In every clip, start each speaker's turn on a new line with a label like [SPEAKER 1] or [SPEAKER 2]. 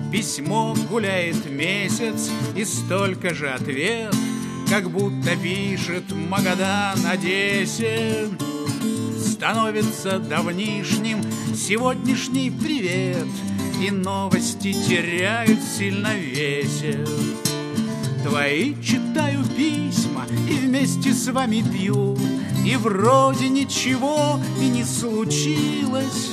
[SPEAKER 1] Письмо гуляет месяц, и столько же ответ, как будто пишет Магадан Одессе. Становится давнишним сегодняшний привет, и новости теряют сильно весе. Твои читаю письма и вместе с вами пью, и вроде ничего и не случилось.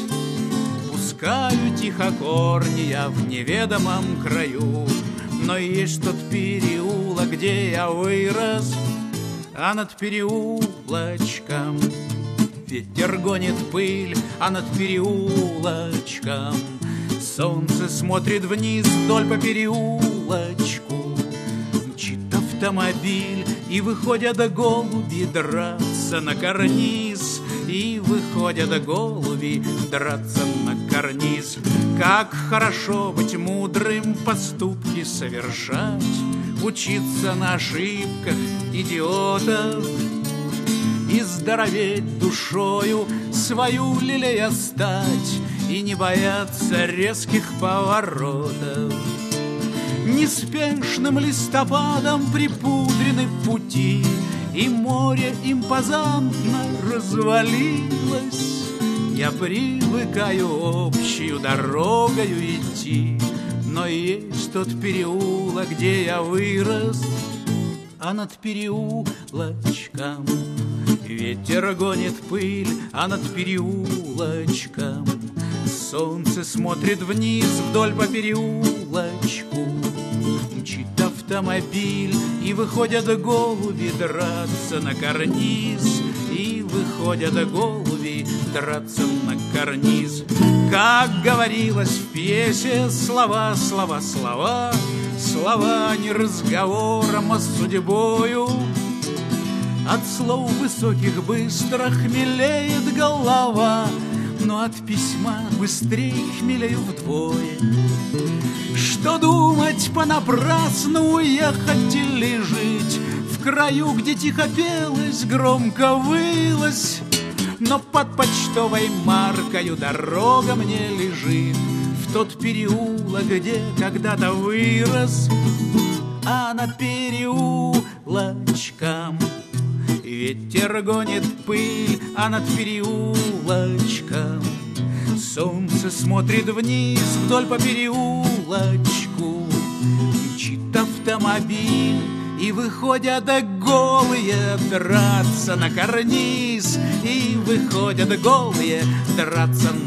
[SPEAKER 1] Пускаю тихо корни я в неведомом краю, но есть тот переулок, где я вырос, а над переулочком ветер гонит пыль, а над переулочком солнце смотрит вниз вдоль по переулочку. Мчит автомобиль, и выходят голуби драться на карниз, и выходят голуби драться на карниз. Как хорошо быть мудрым, поступки совершать, учиться на ошибках идиотов и здороветь душою, свою лелея стать, и не бояться резких поворотов. Неспешным листопадом припудрены пути, и море импозантно развалилось. Я привыкаю общую дорогою идти, но есть тот переулок, где я вырос, а над переулочком ветер гонит пыль, а над переулочком солнце смотрит вниз вдоль по переулочку. Мчит автомобиль, и выходят голуби драться на карниз, и выходят голуби драться на карниз. Как говорилось в пьесе, слова, слова, слова, слова не разговором, а судьбою. От слов высоких быстро хмелеет голова, но от письма быстрее хмелею вдвое. Что думать понапрасну, уехать или жить в краю, где тихо пелось, громко вылось, но под почтовой маркою дорога мне лежит в тот переулок, где когда-то вырос, а над переулочком ветер гонит пыль, а над переулочком солнце смотрит вниз вдоль по переулочку. Мчит автомобиль, и выходят голые драться на карниз, и выходят голые драться